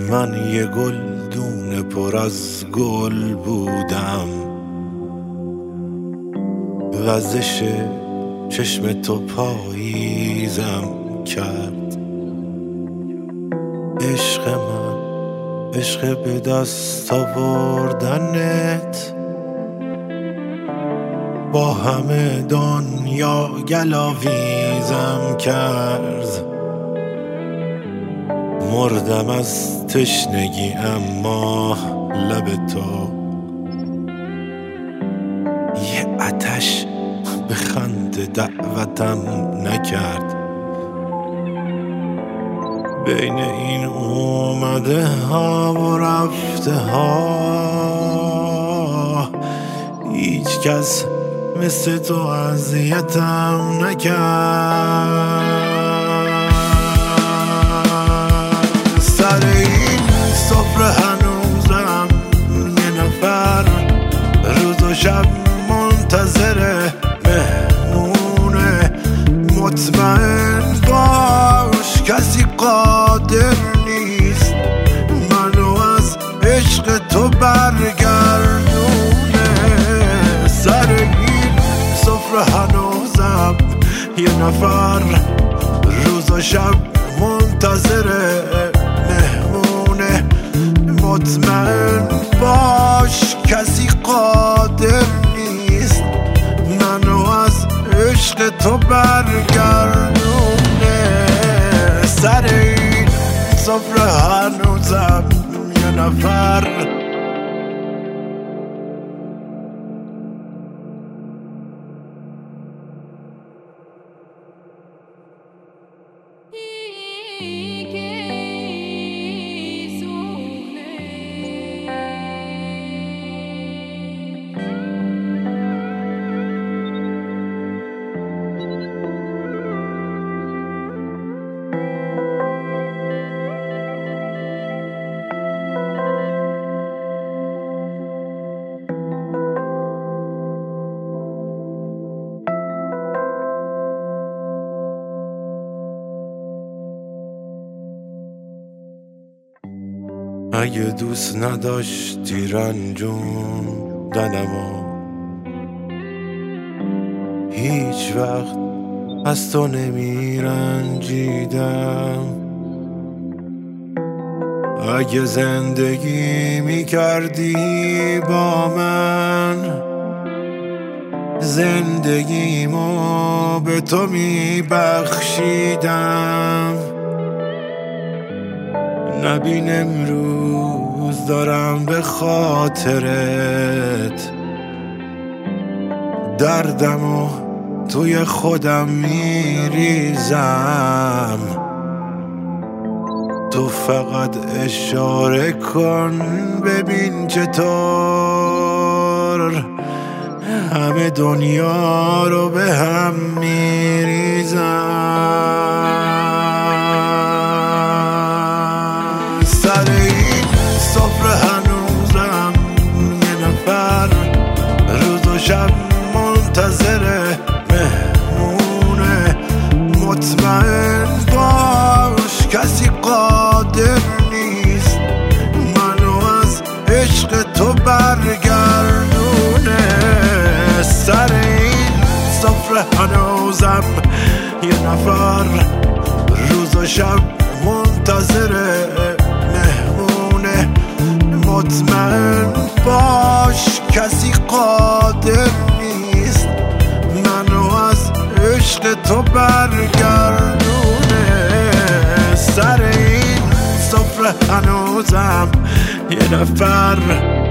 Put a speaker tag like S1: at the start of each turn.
S1: من یه گلدون پر از گل بودم، وزش چشم تو پاییزم کرد. عشق من، عشق به دست آوردنت، با همه دنیا گلاویزم کرد. مردم از تشنگی اما لب تو یه آتش به خنده دعوتم نکرد. بین این اومده ها و رفته ها هیچ کس مثل تو اذیتم نکرد. سر این سفره هنوزم یه نفر روز و شب منتظر مهمونه. مطمئن باش کسی قادر نیست منو از عشق تو برگردونه. سر این سفره هنوزم یه نفر روز و شب منتظر مهمونه. مطمئن باش کسی قادر نیست منو از عشق تو برگردونه. سر این سفره هنوزم یه نفر اگه دوست نداشتی رنجوندنمو هیچ وقت از تو نمیرنجیدم. اگه زندگی میکردی با من زندگیمو به تو میبخشیدم. نبین امروز دارم به خاطرت دردمو توی خودم میریزم. تو فقط اشاره کن ببین چطور همه دنیا رو به هم میریزم. سر این سفره هنوزم یه نفر روز و شب منتظر مهمونه. مطمئن باش کسی قادر نیست منو از عشق تو برگردونه. سر این سفره هنوزم یه نفر روز و شب منتظر مهمونه. مطمئن باش کسی قادر نیست منو از عشق تو برگردونه. سر این سفره هنوزم یه نفر